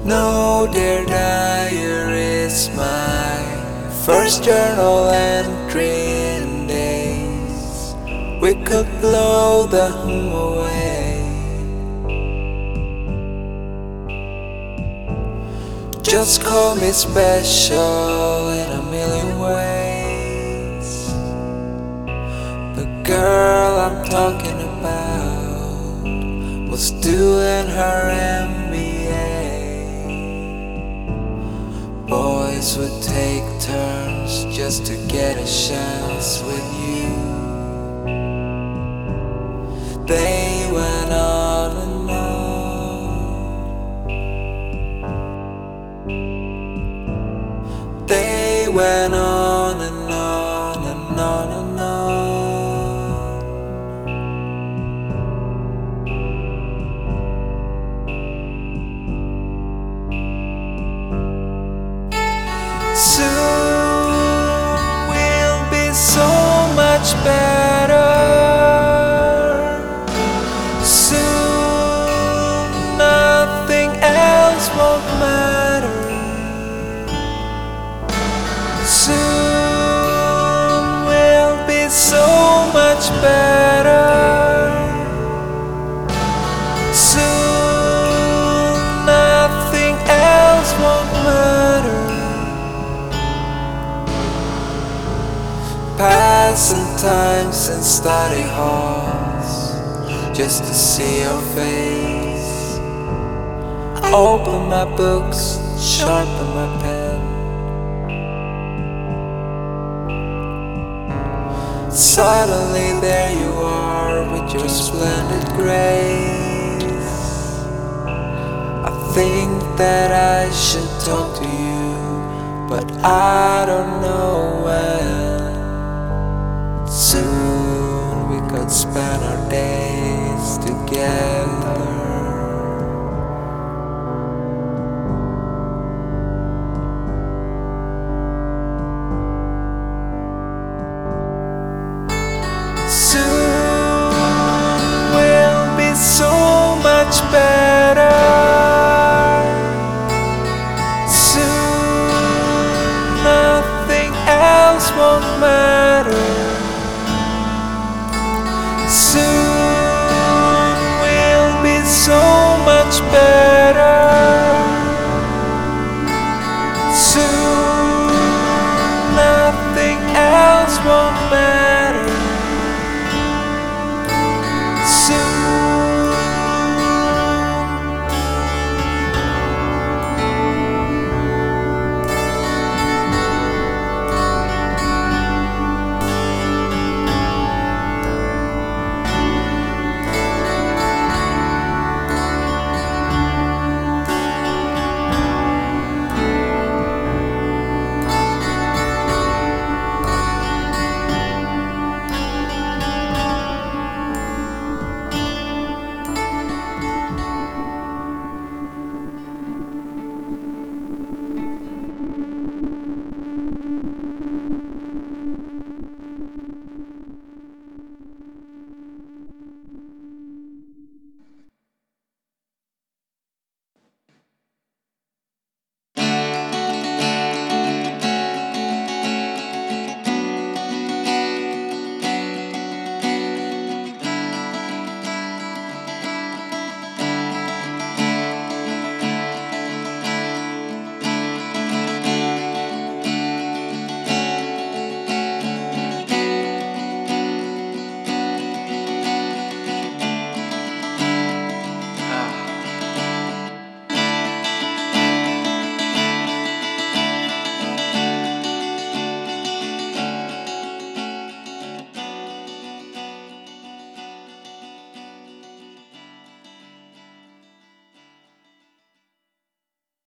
No, dear diary is my first journal entry in days we could blow them away. Just call me special in a million ways. The girl I'm talking about was doing her MBA. Boys would take turns just to get a chance with you. They went on and on. They went on and on and on and on. Soon we'll be so much better. Soon nothing else won't matter. Soon we'll be so much better. Soon nothing else won't matter. Passing times in study halls just to see your face. I open my books, sharpen my pen. Suddenly there you are with your splendid grace. I think that I should talk to you, but I don't know when. Soon we could spend our days together. Soon we'll be so much better. Soon nothing else won't matter. Soon we'll be so much better.